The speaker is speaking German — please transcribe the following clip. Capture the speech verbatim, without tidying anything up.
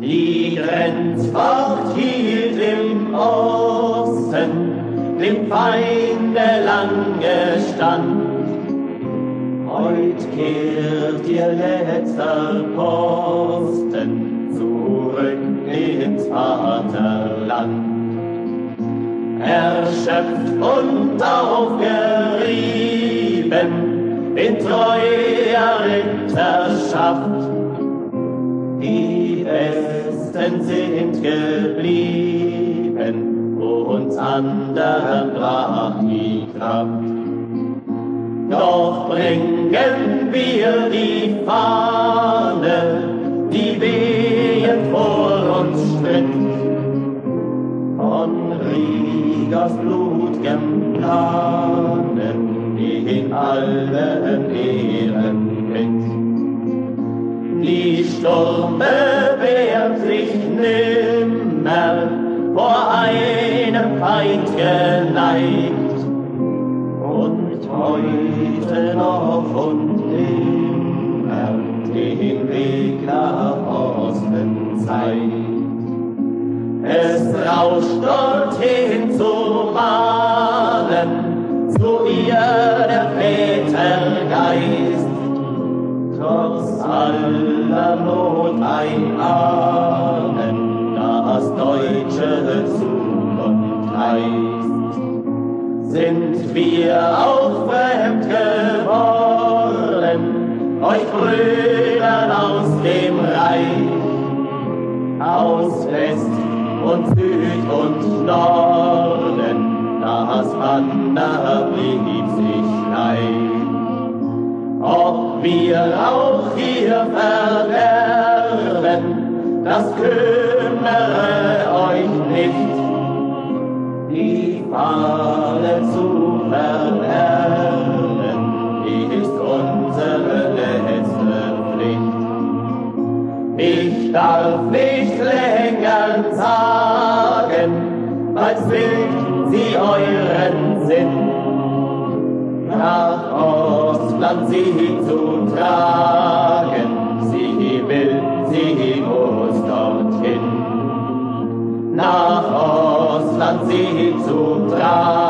Die Grenzfahrt hielt im Osten dem Feinde lange stand. Heut kehrt ihr letzter Posten zurück ins Vaterland. Erschöpft und aufgerieben in treuer Ritterschaft. Die Besten sind geblieben, uns anderen brach die Kraft. Doch bringen wir die Fahne, die wehend vor uns stritt, von Riegers blut'gem Planen in allen Ehren mit. Die Sturme wehrt sich nimmer vor einem Feind geneigt, und heute noch und immer den Weg nach Osten zeigt. Es rauscht dorthin zu Mahlen, zu ihr der Väter Geist, trotz aller Not ein Ahnen, das deutsche Zukunft heißt. Sind wir auch fremd geworden, euch Brüdern aus dem Reich, aus West und Süd und Norden, das Banner blieb sich gleich. Ob wir auch hier verderben, das kümmere euch nicht. Die Fahne zu verlernen, ist unsere letzte Pflicht. Ich darf nicht länger sagen, als will sie euren Sinn, nach Ostland sie zu tragen. Sie will, sie muss dorthin. Nach Ostland sie zu tragen.